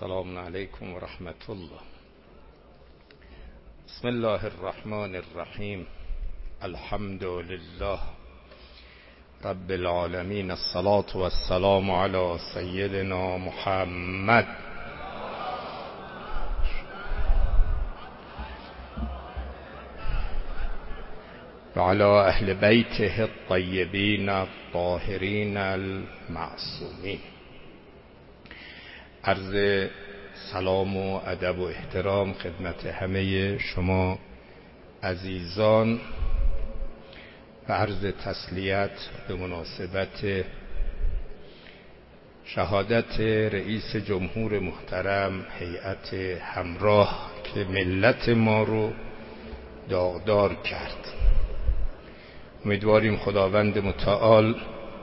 السلام علیکم و رحمت الله. بسم الله الرحمن الرحیم. الحمد لله رب العالمین. الصلاة و السلام علی سیدنا محمد و علی اهل بیته الطیبین الطاهرین المعصومین. عرض سلام و ادب و احترام خدمت همه شما عزیزان و عرض تسلیت به مناسبت شهادت رئیس جمهور محترم هیئت همراه که ملت ما رو داغدار کرد. امیدواریم خداوند متعال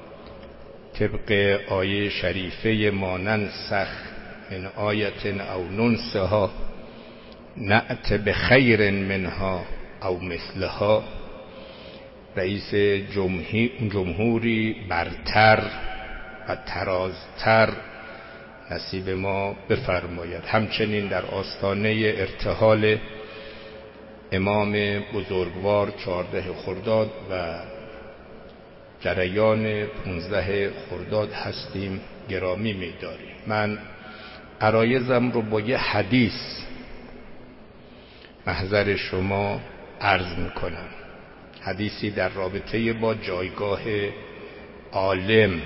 طبق آیه شریفه ما ننسخ من آیت او ننسها نأت بخیر منها او مثلها، رئیس جمهوری برتر و ترازتر نصیب ما بفرماید. همچنین در آستانه ارتحال امام بزرگوار 14 خرداد و جریان 15 خرداد هستیم، گرامی می‌داریم. من عرایضم رو با یه حدیث محضر شما عرض میکنم. حدیثی در رابطه با جایگاه عالم،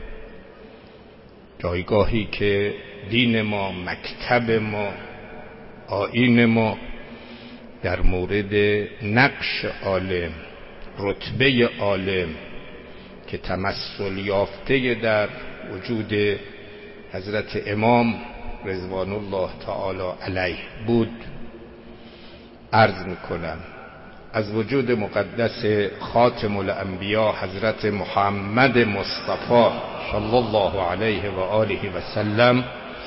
جایگاهی که دین ما، مکتب ما، آیین ما در مورد نقش عالم، رتبه عالم که تمثل یافته در وجود حضرت امام رضوان الله تعالی علیه بود عرض میکنم. از وجود مقدس خاتم الانبیا حضرت محمد مصطفی صلی الله علیه و آله و سلم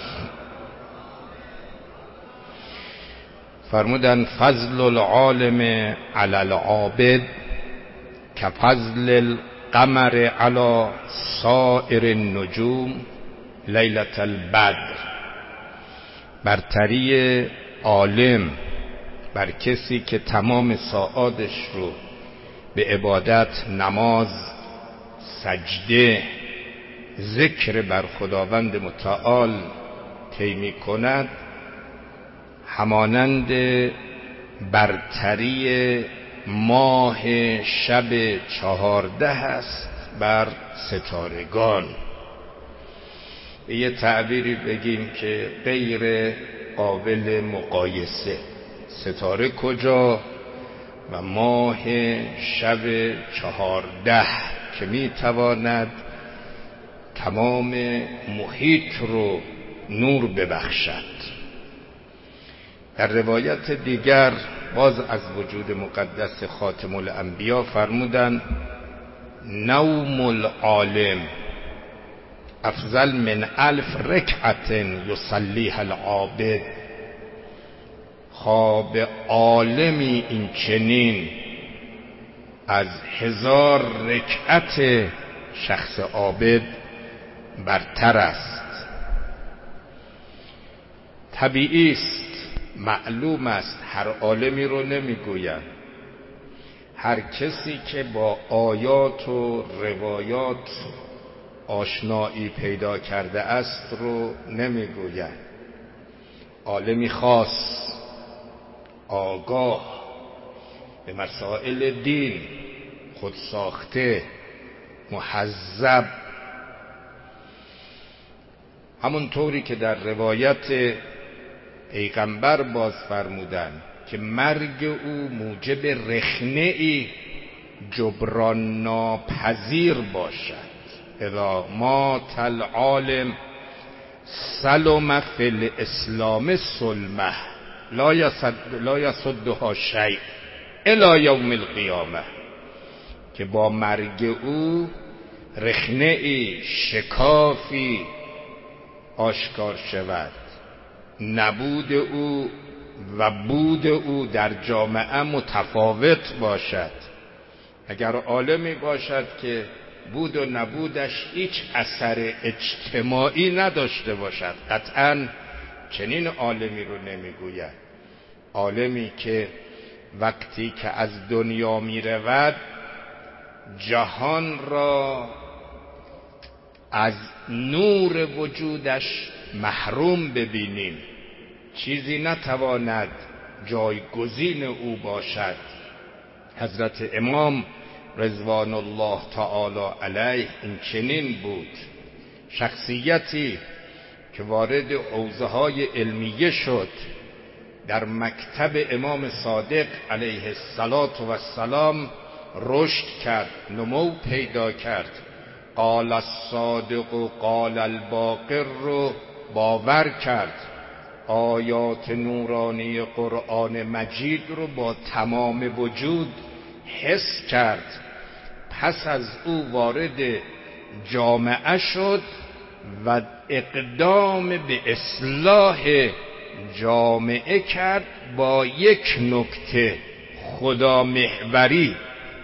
فرمودن فضل العالم علی العابد کفضل القمر علی سائر النجوم لیلة البدر. برتری عالم بر کسی که تمام ساعاتش رو به عبادت، نماز، سجده، ذکر بر خداوند متعال طی می‌کند، همانند برتری ماه شب 14 است بر ستارگان. به یه تعبیری بگیم که غیر قابل مقایسه، ستاره کجا و ماه شب 14 که میتواند تمام محیط رو نور ببخشد. در روایت دیگر باز از وجود مقدس خاتم الانبیا فرمودند نوم العالم افضل من 1000 رکعت یصلیها العابد. خواب عالمی این چنین از 1000 رکعت شخص عابد برتر است. طبیعی است، معلوم است، هر عالمی رو نمیگویم. هر کسی که با آیات و روایات آشنایی پیدا کرده است رو نمیگوید. عالمی خاص، آگاه به مسائل دین، خود ساخته، محذب، همون طوری که در روایت پیغمبر باز فرمودن که مرگ او موجب رخنه‌ای جبران ناپذیر باشد. اذا مات العالم سلم فی الاسلام سلمه لا یصدها شیء الی یوم القیامه. که با مرگ او رخنه‌ای، شکافی آشکار شود. نبود او و بود او در جامعه متفاوت باشد. اگر عالمی باشد که بود و نبودش هیچ اثر اجتماعی نداشته باشد، قطعاً چنین عالمی رو نمیگوید. عالمی که وقتی که از دنیا می رود جهان را از نور وجودش محروم ببینیم، چیزی نتواند جایگزین او باشد. حضرت امام رضوان الله تعالی علیه این چنین بود، شخصیتی که وارد حوزه های علمیه شد، در مکتب امام صادق علیه السلام رشد کرد، نمو پیدا کرد. قال الصادق و قال الباقر رو باور کرد، آیات نورانی قرآن مجید رو با تمام وجود حس کرد. پس از او وارد جامعه شد و اقدام به اصلاح جامعه کرد با یک نکته: خدا محوری.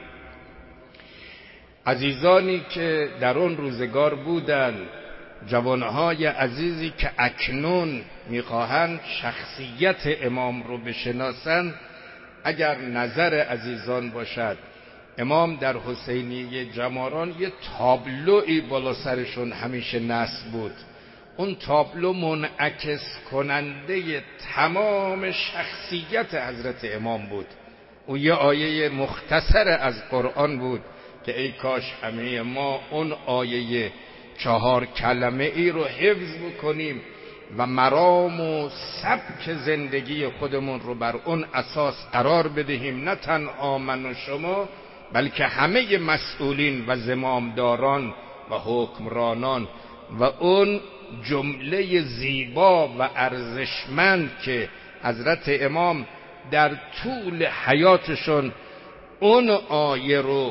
عزیزانی که در اون روزگار بودند، جوانهای عزیزی که اکنون میخواهند شخصیت امام رو بشناسند، اگر نظر عزیزان باشد، امام در حسینیه جماران یه تابلوی بالا سرشون همیشه نصب بود. اون تابلو منعکس کننده تمام شخصیت حضرت امام بود. اون یه آیه مختصر از قرآن بود که ای کاش همه ما اون آیه 4 کلمه ای رو حفظ بکنیم و مرام و سبک زندگی خودمون رو بر اون اساس قرار بدهیم، نه تنها من و شما بلکه همه مسئولین و زمامداران و حکمرانان. و اون جمله زیبا و ارزشمند که حضرت امام در طول حیاتشون اون آیه رو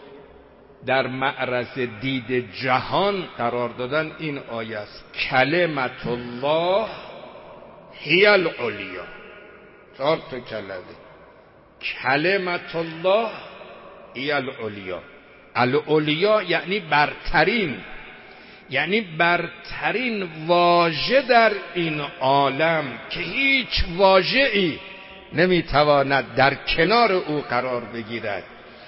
در معرض دید جهان قرار دادن، این آیه است: کلمت الله هی العلیا. 4 کلمه: کلمت الله هی العلیا. العلیا یعنی برترین، یعنی برترین واژه در این عالم که هیچ واژه‌ای نمیتواند در کنار او قرار بگیرد،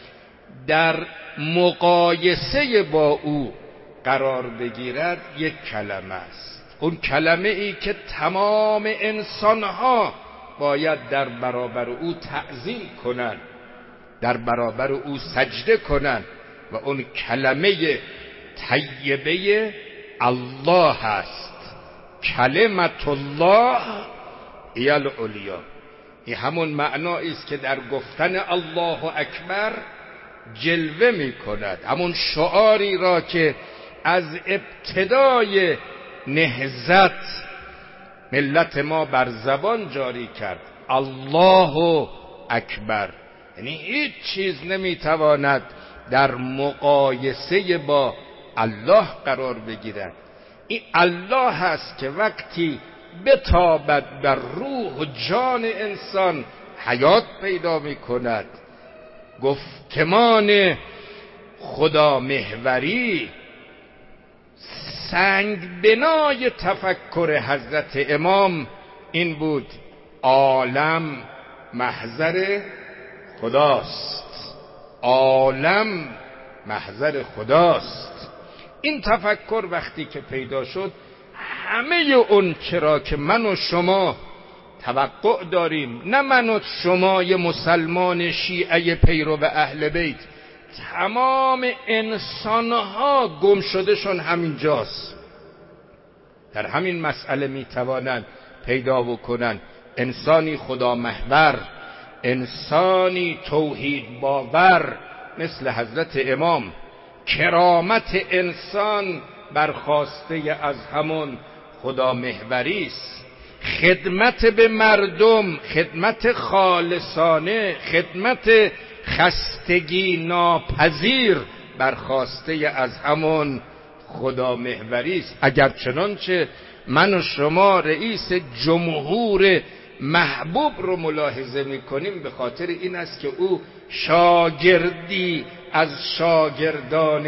در مقایسه با او قرار بگیرد، یک کلمه است. اون کلمه ای که تمام انسانها باید در برابر او تعظیم کنند، در برابر او سجده کنند، و اون کلمه طیبه الله است. کلمت الله هی العلیا. این همون معنایی است که در گفتن الله اکبر جلوه می کند، همون شعاری را که از ابتدای نهضت ملت ما بر زبان جاری کرد: الله اکبر. یعنی هیچ چیز نمیتواند در مقایسه با الله قرار بگیرد. این الله هست که وقتی بتابد بر روح و جان انسان حیات پیدا می کند. گفتمان خدا محوری سنگ بنای تفکر حضرت امام این بود: عالم محضر خداست، عالم محضر خداست. این تفکر وقتی که پیدا شد، همه اون چرا که من و شما توقع داریم، نه من و شما یه مسلمان شیعه پیرو و اهل بیت، تمام انسانها گم شدهشون همینجاست. در همین مسئله میتوانند پیدا بکنند انسانی خدا محور، انسانی توحید باور مثل حضرت امام. کرامت انسان برخواسته از همون خدا محوری است. خدمت به مردم، خدمت خالصانه، خدمت خستگی ناپذیر برخواسته از همون خدا محوری است. اگر چنانچه من و شما رئیس جمهور محبوب رو ملاحظه میکنیم، به خاطر این است که او شاگردی از شاگردان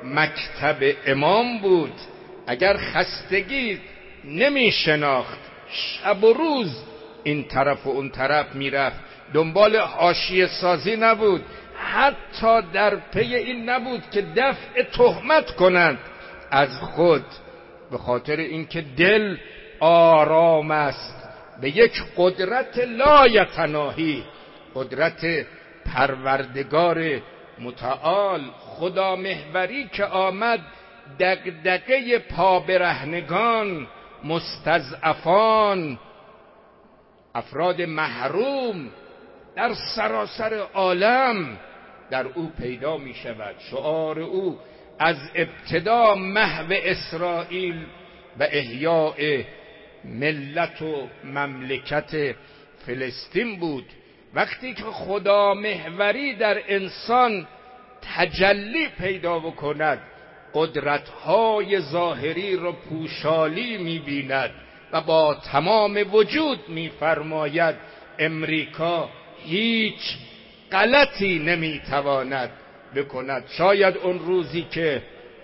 مکتب امام بود. اگر خستگی نمی شناخت شب و روز این طرف و اون طرف میرفت، دنبال حاشیه سازی نبود، حتی در پی این نبود که دفع تهمت کنند از خود، به خاطر اینکه دل آرام است به یک قدرت لایتناهی، قدرت پروردگار متعال. خدا محوری که آمد دغدغه پابرهنگان، مستضعفان، افراد محروم در سراسر عالم در او پیدا می شود. شعار او از ابتدا محو اسرائیل و احیاء ملت و مملکت فلسطین بود. وقتی که خدا محوری در انسان تجلی پیدا بکند، قدرت‌های ظاهری را پوشالی می‌بیند و با تمام وجود می‌فرماید امریکا هیچ غلطی نمی‌تواند بکند. شاید اون روزی که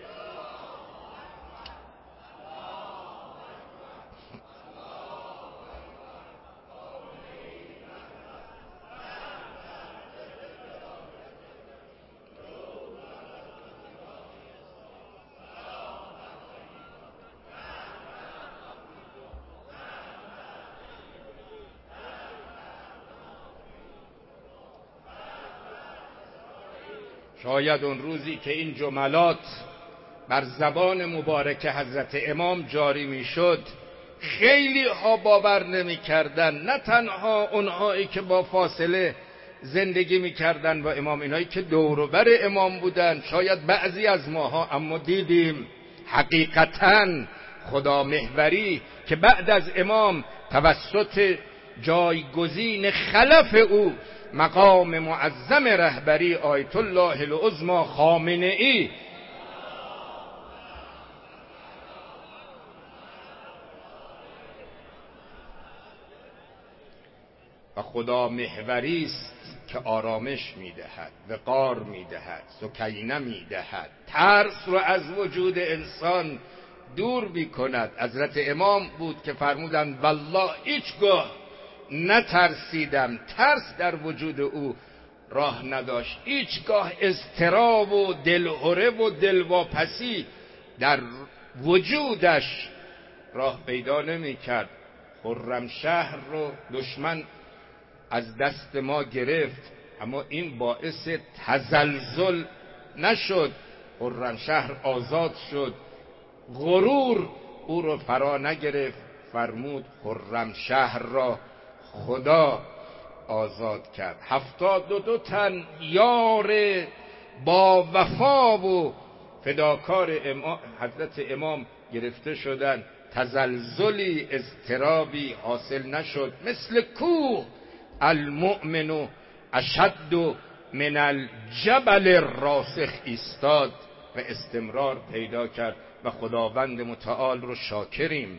این جملات بر زبان مبارک حضرت امام جاری میشد، خیلی ها باور نمی کردن. نه تنها اونهایی که با فاصله زندگی می کردن با امام، اینهایی که دور و بر امام بودن، شاید بعضی از ماها، اما دیدیم حقیقتاً خدا محوری که بعد از امام توسط جایگزین خلف او مقام معظم رهبری آیت الله العظمی خامنه ای و خدا محوری است که آرامش میدهد، وقار میدهد، سکینه میدهد، ترس رو از وجود انسان دور میکند. حضرت امام بود که فرمودند والله هیچگاه نترسیدم، ترس در وجود او راه نداشت، هیچگاه اضطراب و دلهره و دلواپسی در وجودش راه پیدا نمی کرد. خرمشهر رو دشمن از دست ما گرفت، اما این باعث تزلزل نشد. خرمشهر آزاد شد، غرور او رو فرا نگرفت. فرمود خرمشهر را خدا آزاد کرد. 72 تن یار با وفا و فداکار حضرت امام گرفته شدند. تزلزلی، اضطرابی حاصل نشد. مثل کوه المؤمن اشد من الجبل الراسخ ایستاد و استمرار پیدا کرد و خداوند متعال رو شاکریم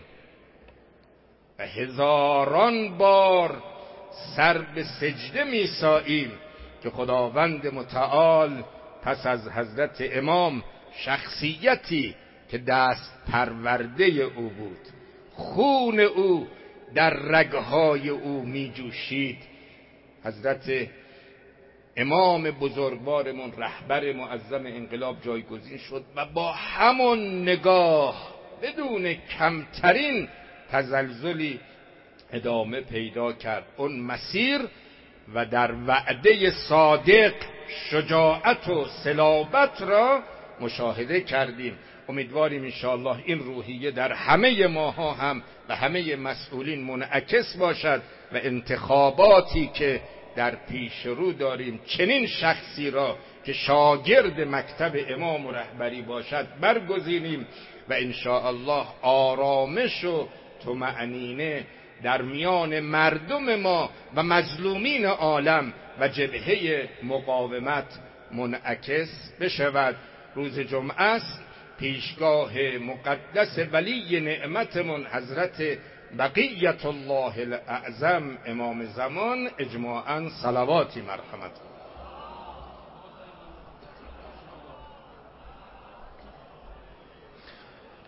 و هزاران بار سر به سجده میساییم که خداوند متعال پس از حضرت امام شخصیتی که دست پرورده او بود، خون او در رگهای او می جوشید، حضرت امام بزرگوارمون رهبر معظم انقلاب جایگزین شد و با همون نگاه بدون کمترین تزلزلی ادامه پیدا کرد اون مسیر و در وعده صادق شجاعت و صلابت را مشاهده کردیم. امیدواریم انشاءالله این روحیه در همه ماها هم و همه مسئولین منعکس باشد و انتخاباتی که در پیش رو داریم چنین شخصی را که شاگرد مکتب امام و رهبری باشد برگزینیم و انشاءالله آرامش و طمأنینه در میان مردم ما و مظلومین عالم و جبهه مقاومت منعکس بشود. روز جمعه است، پیشگاه مقدس ولی نعمتمون حضرت بقیت الله الاعظم امام زمان، اجماعاً صلواتی مرحمت.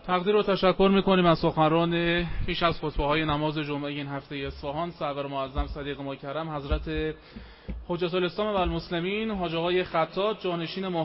تقدیر و تشکر میکنیم از سخنران پیش از خطبه‌های نماز جمعه این هفته اصفهان، سرور معظم صدیق مکرم حضرت حجت الاسلام و المسلمین حاج آقای خطاب، جانشین